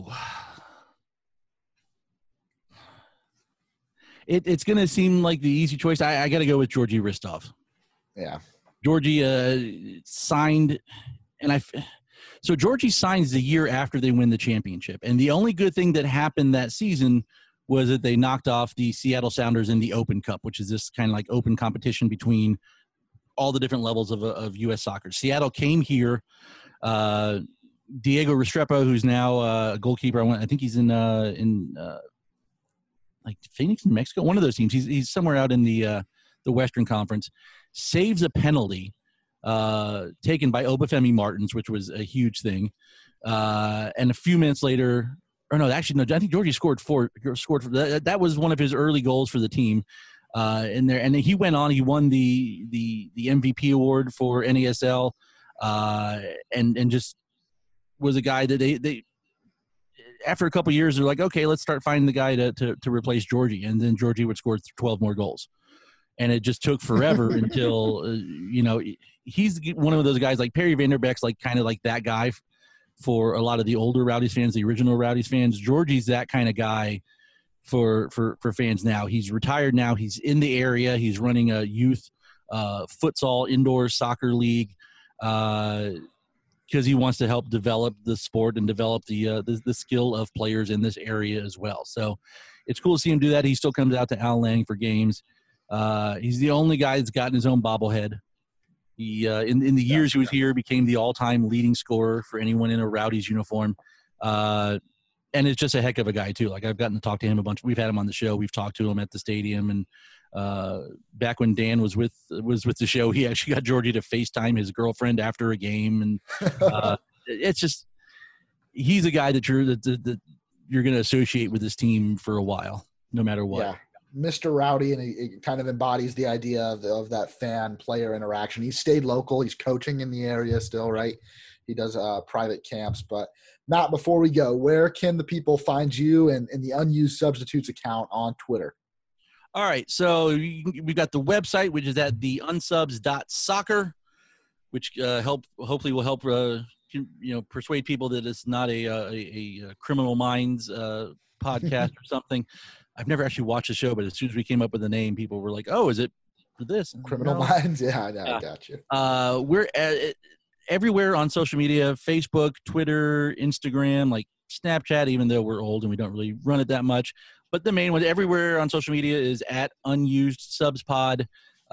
It's going to seem like the easy choice. I got to go with Georgi Hristov. Yeah. Georgi signed, so Georgi signs the year after they win the championship. And the only good thing that happened that season was that they knocked off the Seattle Sounders in the Open Cup, which is this kind of like open competition between all the different levels of U.S. soccer. Seattle came here. Diego Restrepo, who's now a goalkeeper, I think he's in like Phoenix, New Mexico, one of those teams. He's somewhere out in the Western Conference. Saves a penalty taken by Obafemi Martins, which was a huge thing. And a few minutes later, I think Georgi scored four. That was one of his early goals for the team in there. And he went on. He won the MVP award for NASL, and just was a guy that they after a couple of years, they're like, okay, let's start finding the guy to replace Georgi. And then Georgi would score 12 more goals. And it just took forever until, he's one of those guys like Perry Vanderbeck's like kind of like that guy for a lot of the older Rowdies fans, the original Rowdies fans. Georgi's that kind of guy for fans now. He's retired now. He's in the area. He's running a youth futsal indoor soccer league because he wants to help develop the sport and develop the skill of players in this area as well. So it's cool to see him do that. He still comes out to Al Lang for games. He's the only guy that's gotten his own bobblehead. He in the years he was here became the all-time leading scorer for anyone in a Rowdies uniform. And it's just a heck of a guy too. Like I've gotten to talk to him a bunch. We've had him on the show. We've talked to him at the stadium, and back when Dan was with the show, he actually got Georgi to FaceTime his girlfriend after a game, and it's just he's a guy that you're going to associate with this team for a while, no matter what. Yeah. Mr. Rowdy, and he kind of embodies the idea of that fan-player interaction. He's stayed local. He's coaching in the area still, right? He does private camps. But, Matt, before we go, where can the people find you and the Unused Substitutes account on Twitter? All right, so we've got the website, which is at theunsubs.soccer, which hopefully will help persuade people that it's not a Criminal Minds podcast or something. I've never actually watched the show, but as soon as we came up with the name, people were like, "Oh, is it for this?" Criminal Minds? Yeah, I know. I got you. We're everywhere on social media: Facebook, Twitter, Instagram, like Snapchat. Even though we're old and we don't really run it that much, but the main one everywhere on social media is at Unused Subs Pod.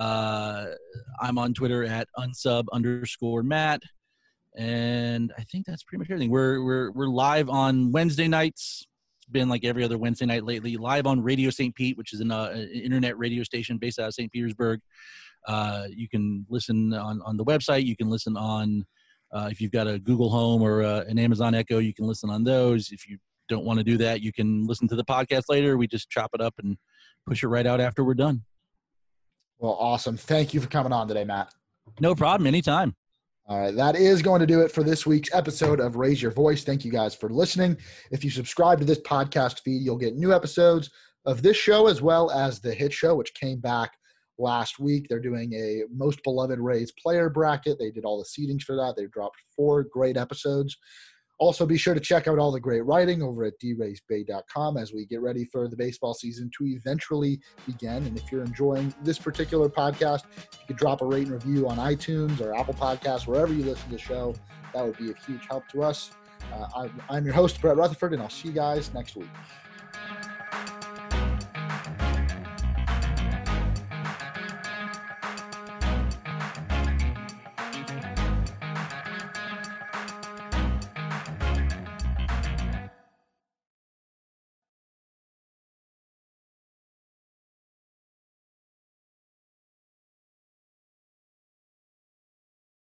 I'm on Twitter at unsub_Matt, and I think that's pretty much everything. We're live on Wednesday nights. been like every other Wednesday night lately, live on Radio St. Pete, which is an internet radio station based out of St. Petersburg. You can listen on the website. You can listen on, if you've got a Google Home or an Amazon Echo, you can listen on those. If you don't want to do that, you can listen to the podcast later. We just chop it up and push it right out after we're done. Well, awesome. Thank you for coming on today, Matt. No problem. Anytime. All right, that is going to do it for this week's episode of Raise Your Voice. Thank you guys for listening. If you subscribe to this podcast feed, you'll get new episodes of this show as well as the Hit Show, which came back last week. They're doing a most beloved Rays player bracket. They did all the seedings for that. They dropped 4 great episodes. Also, be sure to check out all the great writing over at draysbay.com as we get ready for the baseball season to eventually begin. And if you're enjoying this particular podcast, if you could drop a rate and review on iTunes or Apple Podcasts, wherever you listen to the show, that would be a huge help to us. I'm your host, Brett Rutherford, and I'll see you guys next week.